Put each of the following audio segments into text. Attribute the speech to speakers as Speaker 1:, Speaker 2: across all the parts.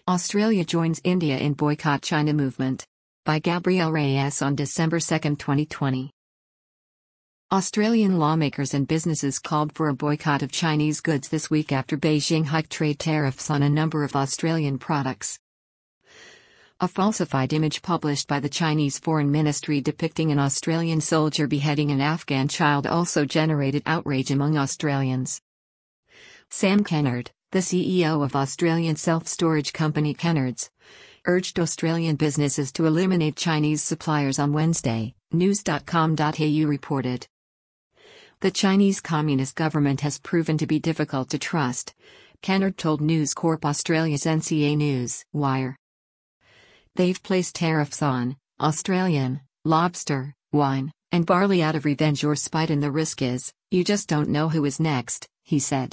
Speaker 1: Australia joins India in boycott China movement. By Gabrielle Reyes on December 2, 2020. Australian lawmakers and businesses called for a boycott of Chinese goods this week after Beijing hiked trade tariffs on a number of Australian products. A falsified image published by the Chinese Foreign Ministry depicting an Australian soldier beheading an Afghan child also generated outrage among Australians. Sam Kennard, the CEO of Australian self-storage company Kennards, urged Australian businesses to eliminate Chinese suppliers on Wednesday, news.com.au reported. The Chinese Communist government has proven to be difficult to trust, Kennard told News Corp Australia's NCA News Wire. They've placed tariffs on Australian lobster, wine, and barley out of revenge or spite, and the risk is, you just don't know who is next, he said.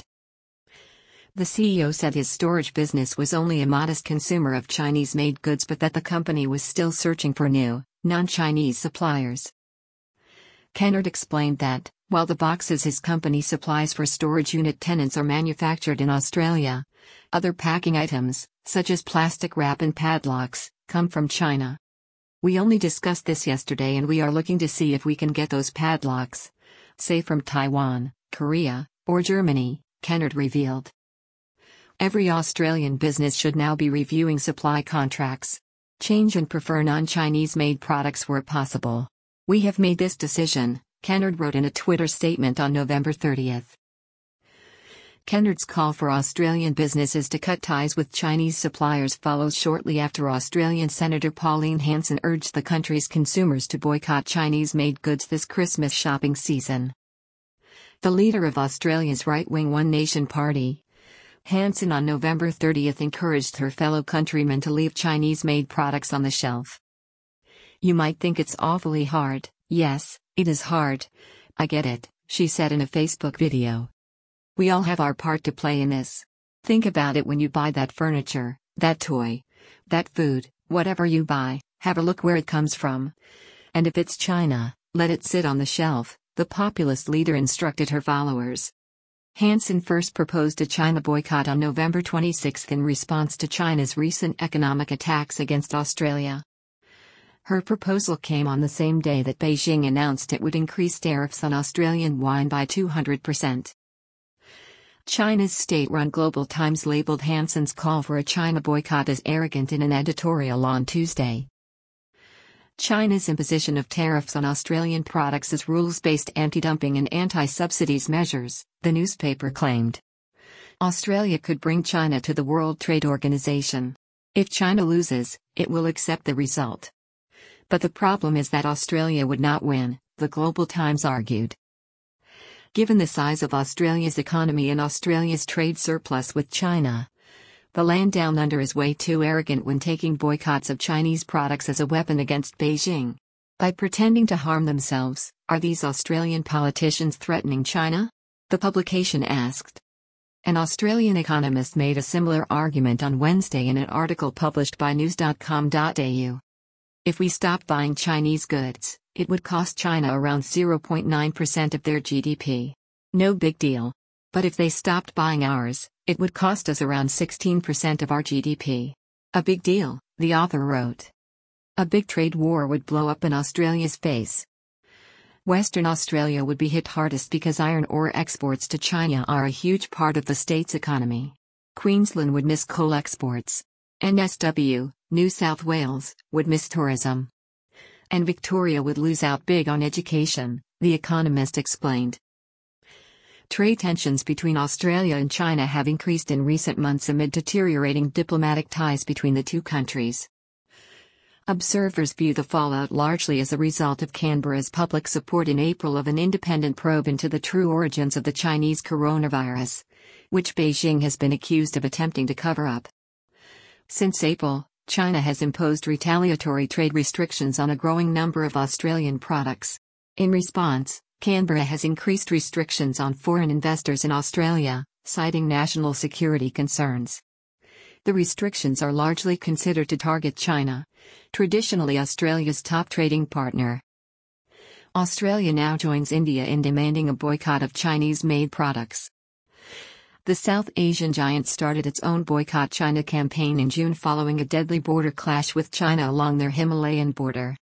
Speaker 1: The CEO said his storage business was only a modest consumer of Chinese-made goods, but that the company was still searching for new, non-Chinese suppliers. Kennard explained that, while the boxes his company supplies for storage unit tenants are manufactured in Australia, other packing items, such as plastic wrap and padlocks, come from China. We only discussed this yesterday and we are looking to see if we can get those padlocks, say from Taiwan, Korea, or Germany, Kennard revealed. Every Australian business should now be reviewing supply contracts. Change and prefer non-Chinese-made products where possible. We have made this decision, Kennard wrote in a Twitter statement on November 30. Kennard's call for Australian businesses to cut ties with Chinese suppliers follows shortly after Australian Senator Pauline Hanson urged the country's consumers to boycott Chinese-made goods this Christmas shopping season. The leader of Australia's right-wing One Nation Party, Hanson, on November 30 encouraged her fellow countrymen to leave Chinese-made products on the shelf. You might think it's awfully hard. Yes, it is hard. I get it, she said in a Facebook video. We all have our part to play in this. Think about it when you buy that furniture, that toy, that food, whatever you buy, have a look where it comes from. And if it's China, let it sit on the shelf, the populist leader instructed her followers. Hanson first proposed a China boycott on November 26 in response to China's recent economic attacks against Australia. Her proposal came on the same day that Beijing announced it would increase tariffs on Australian wine by 200%. China's state-run Global Times labeled Hanson's call for a China boycott as arrogant in an editorial on Tuesday. China's imposition of tariffs on Australian products is rules-based anti-dumping and anti-subsidies measures, the newspaper claimed. Australia could bring China to the World Trade Organization. If China loses, it will accept the result. But the problem is that Australia would not win, the Global Times argued. Given the size of Australia's economy and Australia's trade surplus with China, the land down under is way too arrogant when taking boycotts of Chinese products as a weapon against Beijing. By pretending to harm themselves, are these Australian politicians threatening China? The publication asked. An Australian economist made a similar argument on Wednesday in an article published by news.com.au. If we stop buying Chinese goods, it would cost China around 0.9% of their GDP. No big deal. But if they stopped buying ours, it would cost us around 16% of our GDP. A big deal, the author wrote. A big trade war would blow up in Australia's face. Western Australia would be hit hardest because iron ore exports to China are a huge part of the state's economy. Queensland would miss coal exports. NSW, New South Wales, would miss tourism. And Victoria would lose out big on education, The Economist explained. Trade tensions between Australia and China have increased in recent months amid deteriorating diplomatic ties between the two countries. Observers view the fallout largely as a result of Canberra's public support in April of an independent probe into the true origins of the Chinese coronavirus, which Beijing has been accused of attempting to cover up. Since April, China has imposed retaliatory trade restrictions on a growing number of Australian products. In response, Canberra has increased restrictions on foreign investors in Australia, citing national security concerns. The restrictions are largely considered to target China, traditionally Australia's top trading partner. Australia now joins India in demanding a boycott of Chinese-made products. The South Asian giant started its own Boycott China campaign in June following a deadly border clash with China along their Himalayan border.